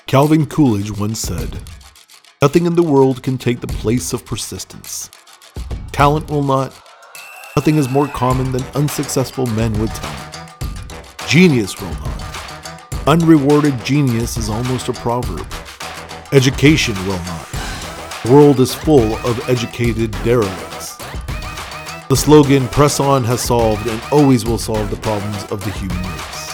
Calvin Coolidge once said, "Nothing in the world can take the place of persistence. Talent will not. Nothing is more common than unsuccessful men with talent. Genius will not. Unrewarded genius is almost a proverb. Education will not. The world is full of educated derelicts." The slogan "Press On" has solved and always will solve the problems of the human race.